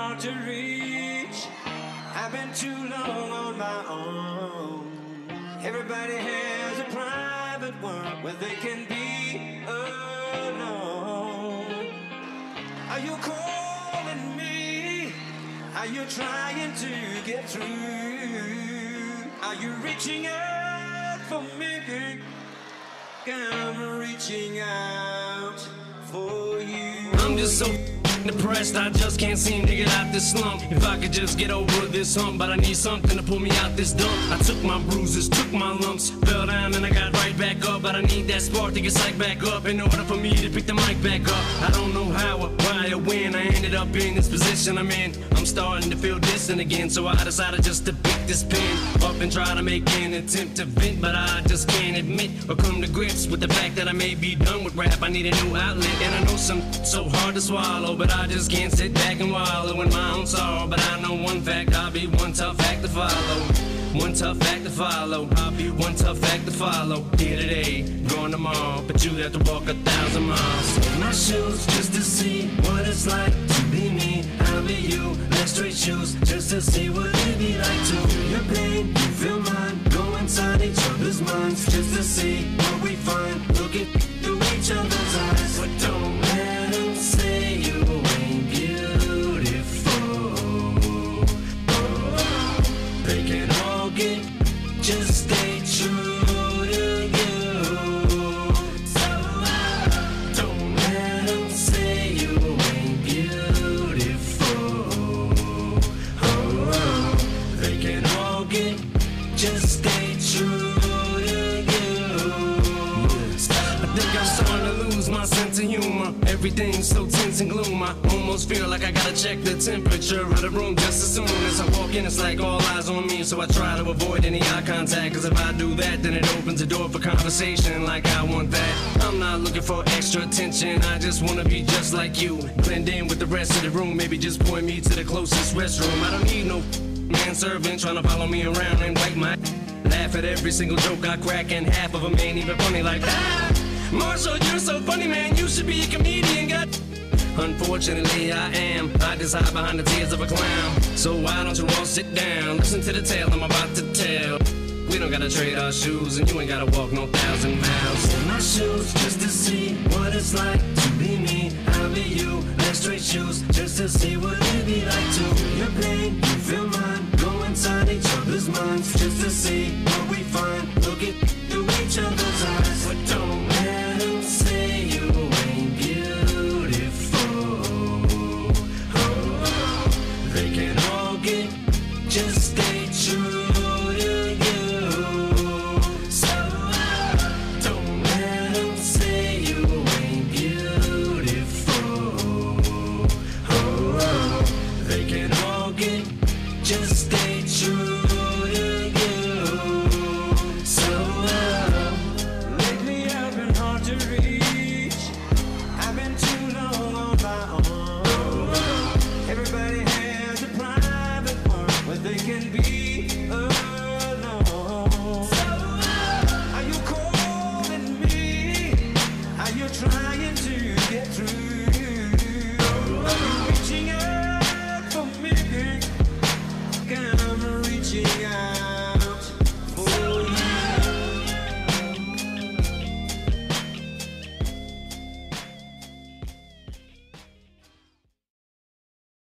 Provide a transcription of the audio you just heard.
hard to reach. I've been too long on my own. Everybody has a private world where they can be alone. Are you calling me? Are you trying to get through? Are you reaching out for me? I'm reaching out for you. I'm just so depressed, I just can't seem to get out this slump. If I could just get over this hump, but I need something to pull me out this dump. I took my bruises, took my lumps, fell down and I got right back up. But I need that spark to get psyched back up in order for me to pick the mic back up. I don't know how or why or when I ended up in this position I'm in. I'm starting to feel distant again, so I decided just to pick this pen up and try to make an attempt to vent. But I just can't admit or come to grips with the fact that I may be done with rap. I need a new outlet, and I know some so hard to swallow, but I just can't sit back and wallow in my own sorrow. But I know one fact, I'll be one tough act to follow. One tough act to follow. I'll be one tough act to follow. Here today, gone tomorrow, but you'd have to walk 1,000 miles. In my shoes, just to see what it's like to be me. I'll be you, like straight shoes, just to see what it'd be like to feel your pain, you feel mine. Go inside each other's minds, just to see what we find. Looking through each other's eyes, but don't let them say you ain't beautiful. They can all get, just stay true to you. So don't let them say you ain't beautiful. They can all get, just stay true to you. I think I'm starting to lose my sense of humor. Everything's so tense and gloom. I almost feel like I gotta check the temperature of the room just as soon as I walk in. It's like all eyes on me, so I try to avoid any eye contact. Cause if I do that, then it opens the door for conversation like I want that. I'm not looking for extra attention, I just wanna be just like you. Blend in with the rest of the room, maybe just point me to the closest restroom. I don't need no manservant trying to follow me around and wipe my laugh at every single joke I crack, and half of them ain't even funny like that. Marshall, you're so funny, man, you should be a comedian, God. Unfortunately, I am. I just hide behind the tears of a clown. So why don't you all sit down, listen to the tale I'm about to tell. We don't gotta trade our shoes, and you ain't gotta walk no 1,000 miles. In my shoes, just to see what it's like to be me. I'll be you, like straight shoes, just to see what it'd be like to feel your pain, you feel mine. Go inside each other's minds, just to see what we find. Looking through each other's eyes, but don't let them say you ain't beautiful. They can all get, just stay true to you. So don't let them say you ain't beautiful. They can all get, just stay true to you. So Lately I've been hard to reach. I've been too long on my own. Everybody has a private world where they can be alone. Are you calling me? Are you trying to get through? Are you reaching out for me? I'm reaching out.